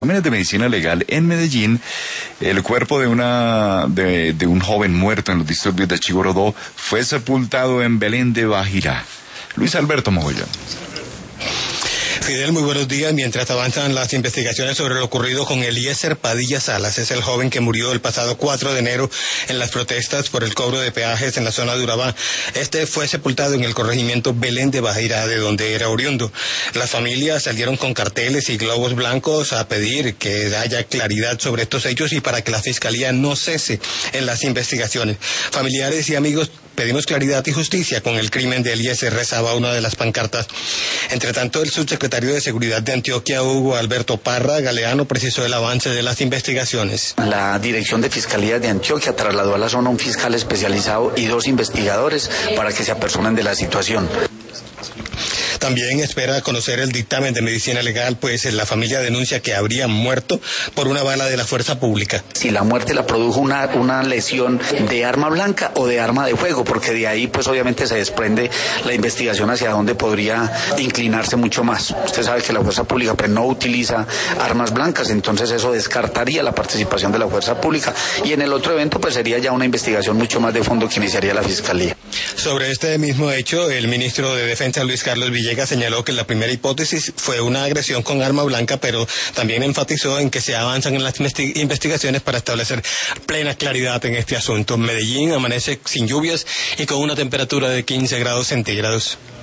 De medicina legal en Medellín, el cuerpo de un joven muerto en los disturbios de Chigorodó fue sepultado en Belén de Bajirá. Luis Alberto Mogollón. Fidel, muy buenos días. Mientras avanzan las investigaciones sobre lo ocurrido con Eliezer Padilla Salas, es el joven que murió el pasado 4 de enero en las protestas por el cobro de peajes en la zona de Urabá. Este fue sepultado en el corregimiento Belén de Bajirá, de donde era oriundo. Las familias salieron con carteles y globos blancos a pedir que haya claridad sobre estos hechos y para que la Fiscalía no cese en las investigaciones. Familiares y amigos, pedimos claridad y justicia con el crimen de Eliezer, rezaba una de las pancartas. Entre tanto, el subsecretario de Seguridad de Antioquia, Hugo Alberto Parra Galeano, precisó el avance de las investigaciones. La Dirección de Fiscalía de Antioquia trasladó a la zona un fiscal especializado y 2 investigadores para que se apersonen de la situación. También espera conocer el dictamen de medicina legal, pues la familia denuncia que habría muerto por una bala de la fuerza pública. Si la muerte la produjo una lesión de arma blanca o de arma de fuego, porque de ahí pues obviamente se desprende la investigación hacia dónde podría inclinarse mucho más. Usted sabe que la fuerza pública pues no utiliza armas blancas, entonces eso descartaría la participación de la fuerza pública. Y en el otro evento pues sería ya una investigación mucho más de fondo que iniciaría la Fiscalía. Sobre este mismo hecho, el ministro de Defensa, Luis Carlos Villegas, señaló que la primera hipótesis fue una agresión con arma blanca, pero también enfatizó en que se avanzan en las investigaciones para establecer plena claridad en este asunto. Medellín amanece sin lluvias y con una temperatura de 15 grados centígrados.